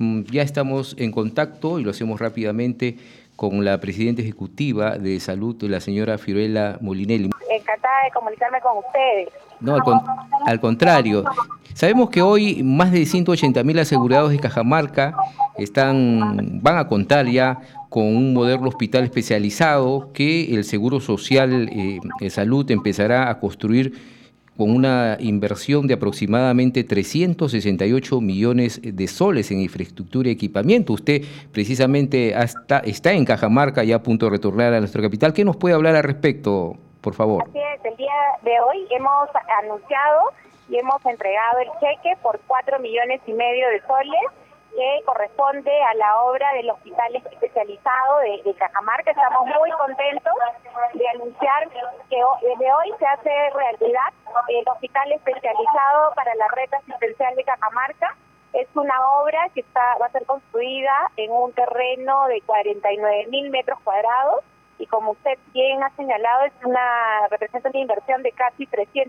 Ya estamos en contacto y lo hacemos rápidamente con la presidenta ejecutiva de Salud, la señora Fiorella Molinelli. Encantada de comunicarme con ustedes. No, al contrario. Sabemos que hoy más de 180.000 asegurados de Cajamarca van a contar ya con un moderno hospital especializado que el Seguro Social de Salud empezará a construir con una inversión de aproximadamente 368 millones de soles en infraestructura y equipamiento. Usted precisamente está en Cajamarca, ya a punto de retornar a nuestra capital. ¿Qué nos puede hablar al respecto, por favor? Así es, el día de hoy hemos anunciado y hemos entregado el cheque por 4,5 millones de soles que corresponde a la obra del hospital especializado de Cajamarca. Estamos muy contentos de anunciar que desde hoy se hace realidad el hospital especializado para la red asistencial de Cajamarca. Es una obra que va a ser construida en un terreno de 49.000 metros cuadrados y como usted bien ha señalado, representa una inversión de casi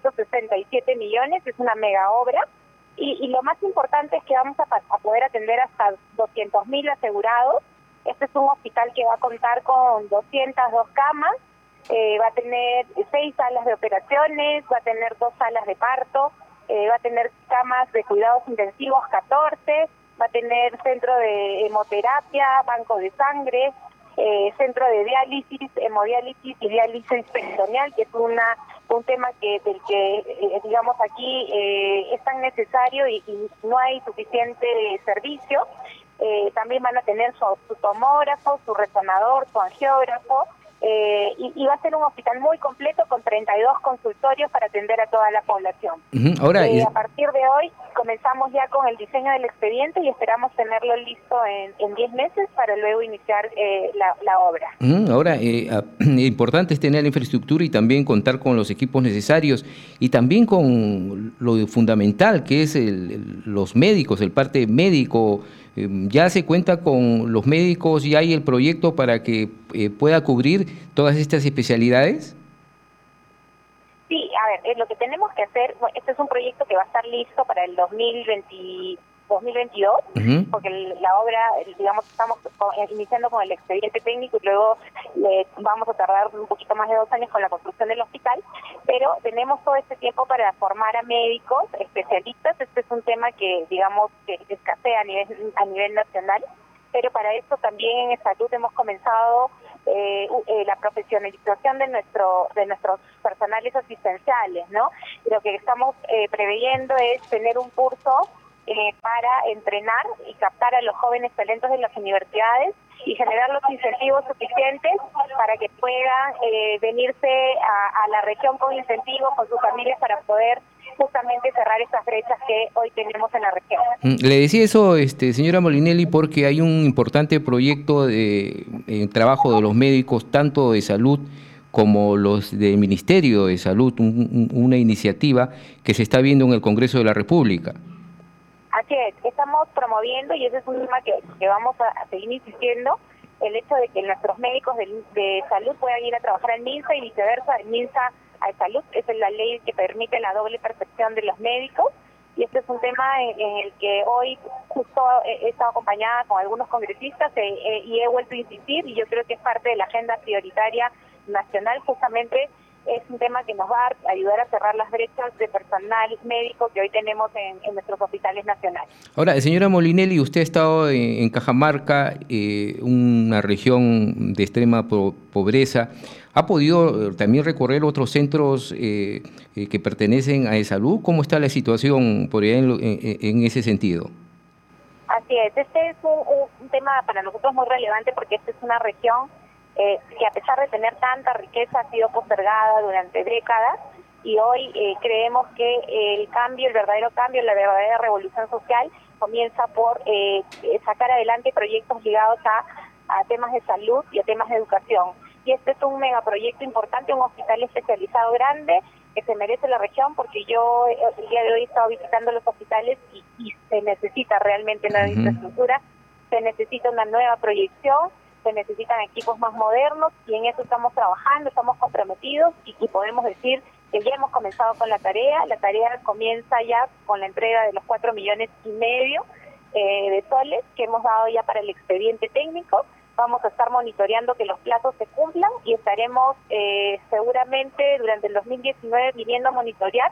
367 millones, es una mega obra. Y lo más importante es que vamos a poder atender hasta 200.000 asegurados. Este es un hospital que va a contar con 202 camas, va a tener 6 salas de operaciones, va a tener 2 salas de parto, va a tener camas de cuidados intensivos 14, va a tener centro de hemoterapia, banco de sangre, centro de diálisis, hemodiálisis y diálisis peritoneal, que es un tema del que digamos aquí es tan necesario y no hay suficiente servicio. También van a tener su tomógrafo, su resonador, su angiógrafo, y va a ser un hospital muy completo con 32 consultorios para atender a toda la población. Ahora, a partir de hoy comenzamos ya con el diseño del expediente y esperamos tenerlo listo en 10 meses para luego iniciar la obra. Ahora, importante es tener la infraestructura y también contar con los equipos necesarios y también con lo fundamental que es los médicos, el parte médico. ¿Ya se cuenta con los médicos y hay el proyecto para que pueda cubrir todas estas especialidades? Sí, a ver, lo que tenemos que hacer, este es un proyecto que va a estar listo para el 2022, porque la obra, digamos, estamos iniciando con el expediente técnico y luego vamos a tardar un poquito más de 2 años con la construcción del hospital, pero tenemos todo este tiempo para formar a médicos, especialistas. Este es un tema que, digamos, que escasea a nivel nacional, pero para esto también en Salud hemos comenzado la profesionalización de nuestros personales asistenciales, ¿no? Lo que estamos preveyendo es tener un curso para entrenar y captar a los jóvenes talentos de las universidades y generar los incentivos suficientes para que puedan venirse a la región con incentivos, con sus familias, para poder justamente cerrar estas brechas que hoy tenemos en la región. Le decía eso, señora Molinelli, porque hay un importante proyecto de trabajo de los médicos, tanto de salud como los del Ministerio de Salud, una iniciativa que se está viendo en el Congreso de la República. Así es, estamos promoviendo, y ese es un tema que vamos a seguir insistiendo, el hecho de que nuestros médicos de salud puedan ir a trabajar al MINSA y viceversa, el MINSA a salud. Esa es la ley que permite la doble percepción de los médicos, y este es un tema en el que hoy justo he estado acompañada con algunos congresistas y he vuelto a insistir, y yo creo que es parte de la agenda prioritaria nacional. Justamente es un tema que nos va a ayudar a cerrar las brechas de personal médico que hoy tenemos en nuestros hospitales nacionales. Ahora, señora Molinelli, usted ha estado en Cajamarca, una región de extrema pobreza. ¿Ha podido también recorrer otros centros que pertenecen a salud? ¿Cómo está la situación por allá en ese sentido? Así es, este es un tema para nosotros muy relevante, porque esta es una región que, a pesar de tener tanta riqueza, ha sido postergada durante décadas, y hoy creemos que el verdadero cambio, la verdadera revolución social comienza por sacar adelante proyectos ligados a temas de salud y a temas de educación. Y este es un megaproyecto importante, un hospital especializado grande que se merece la región, porque yo el día de hoy he estado visitando los hospitales y se necesita realmente nueva infraestructura, se necesita una nueva proyección, se necesitan equipos más modernos, y en eso estamos trabajando, estamos comprometidos y podemos decir que ya hemos comenzado con la tarea. La tarea comienza ya con la entrega de los 4,5 millones, de soles que hemos dado ya para el expediente técnico. Vamos a estar monitoreando que los plazos se cumplan y estaremos seguramente durante el 2019 viniendo a monitorear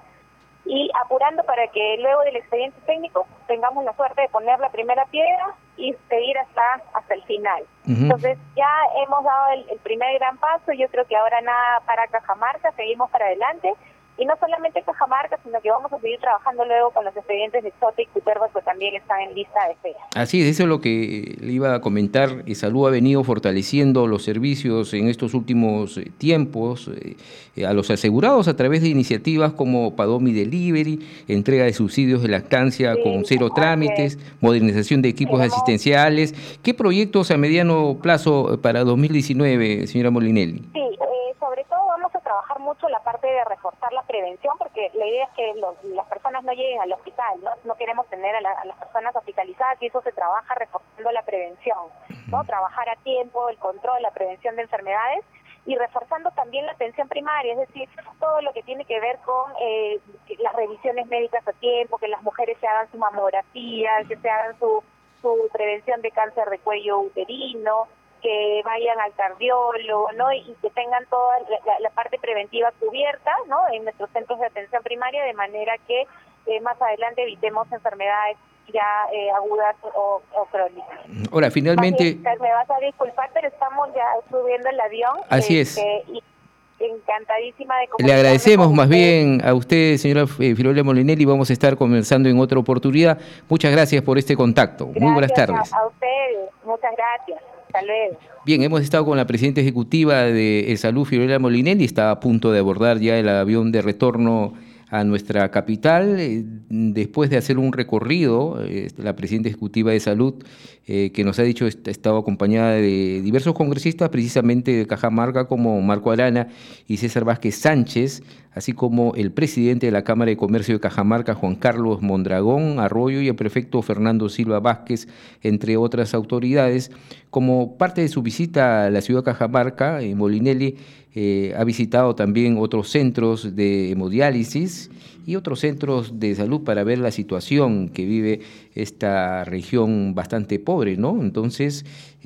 y apurando para que luego del expediente técnico tengamos la suerte de poner la primera piedra y seguir hasta el final. Entonces ya hemos dado el primer gran paso. Yo creo que ahora nada para Cajamarca, seguimos para adelante. Y no solamente Cajamarca, sino que vamos a seguir trabajando luego con los expedientes de Chota y Cutervo, que también están en lista de espera. Así es, eso es lo que le iba a comentar. Salud ha venido fortaleciendo los servicios en estos últimos tiempos a los asegurados a través de iniciativas como Padomi Delivery, entrega de subsidios de lactancia con cero trámites, modernización de equipos asistenciales. ¿Qué proyectos a mediano plazo para 2019, señora Molinelli? Sí, sobre todo vamos a trabajar mucho la parte de reforzar la prevención, porque la idea es que las personas no lleguen al hospital, no queremos tener a las personas hospitalizadas, y eso se trabaja reforzando la prevención, ¿no? Trabajar a tiempo, el control, la prevención de enfermedades, y reforzando también la atención primaria, es decir, todo lo que tiene que ver con las revisiones médicas a tiempo, que las mujeres se hagan su mamografía, que se hagan su prevención de cáncer de cuello uterino, que vayan al cardiólogo, ¿no? Y que tengan toda la parte preventiva cubierta, ¿no? En nuestros centros de atención primaria, de manera que más adelante evitemos enfermedades ya agudas o crónicas. Ahora, finalmente... Me vas a disculpar, pero estamos ya subiendo el avión. Así es. Y encantadísima de comunicarme. Le agradecemos más bien a usted, señora Filomena Molinelli, vamos a estar conversando en otra oportunidad. Muchas gracias por este contacto. Gracias. Muy buenas tardes. A ustedes, muchas gracias. Hasta luego. Bien, hemos estado con la presidenta ejecutiva de Salud, Filomena Molinelli, está a punto de abordar ya el avión de retorno a nuestra capital, después de hacer un recorrido, la presidenta ejecutiva de Salud, que nos ha dicho, ha estado acompañada de diversos congresistas, precisamente de Cajamarca, como Marco Arana y César Vázquez Sánchez, así como el presidente de la Cámara de Comercio de Cajamarca, Juan Carlos Mondragón Arroyo, y el prefecto Fernando Silva Vázquez, entre otras autoridades. Como parte de su visita a la ciudad de Cajamarca, Molinelli ha visitado también otros centros de hemodiálisis y otros centros de salud para ver la situación que vive esta región bastante pobre, ¿no? Entonces,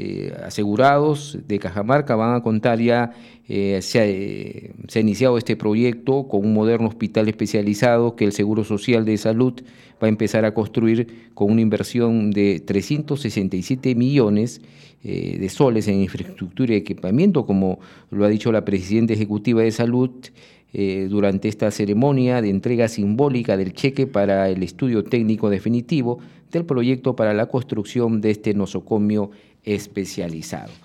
asegurados de Cajamarca van a contar ya, se ha iniciado este proyecto con un moderno hospital especializado que el Seguro Social de Salud va a empezar a construir con una inversión de 367 millones de soles en infraestructura y equipamiento, como lo ha dicho la presidenta ejecutiva de Salud, durante esta ceremonia de entrega simbólica del cheque para el estudio técnico definitivo del proyecto para la construcción de este nosocomio especializado.